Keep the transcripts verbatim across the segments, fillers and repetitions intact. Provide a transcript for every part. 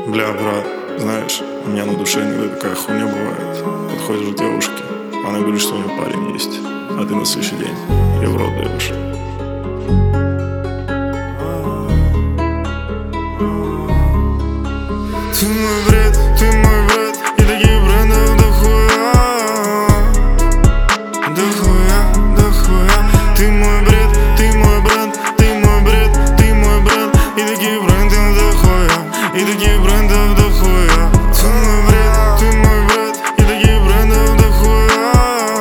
Бля, брат, знаешь, у меня на душе иногда такая хуйня бывает. Подходишь к девушке, она говорит, что у нее парень есть, а ты на следующий день ее в рот даешь. Ты мой бред, ты мой бред, и таких брендов дохуя, дохуя, дохуя. Ты мой бред, ты мой бренд, ты мой бред, ты мой бренд, и таких брендов дохуя, и таких брендов дохуя. Ты мой бред, ты мой бред, и таких брендов дохуя,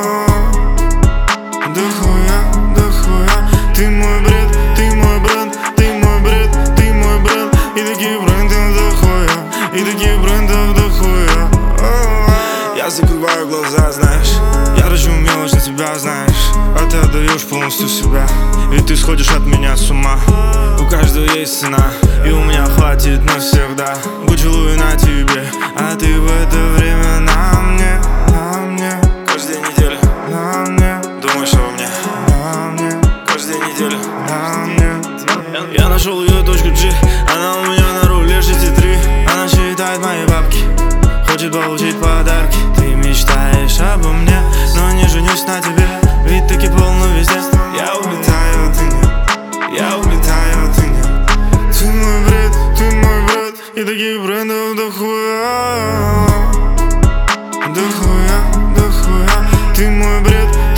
дохуя, дохуя. Ты мой бред, ты мой бренд, ты мой бред, ты мой бренд, и таких брендов дохуя, и таких брендов дохуя. Я закрываю глаза, знаешь, я трачу мелочь на тебя, знаешь, а ты отдаешь полностью себя, ведь ты сходишь от меня с ума. У каждого есть цена, и у меня хватит навсегда. Гуччи на тебе, а ты в это время на мне, на мне. Каждый день недели на мне, думаешь обо мне, на мне. Каждый день недели на мне. Я нашел ее точку G, она у меня на руле шесть три. Она считает мои бабки, хочет получить подарки. Ты мечтаешь обо мне, но не женюсь на тебе, ведь таки полно везде. Я улетаю, а ты нет, я улетаю, а ты нет. Ты мой бред, ты мой бред, и таких брендов дохуя, дохуя, дохуя. Ты мой бред,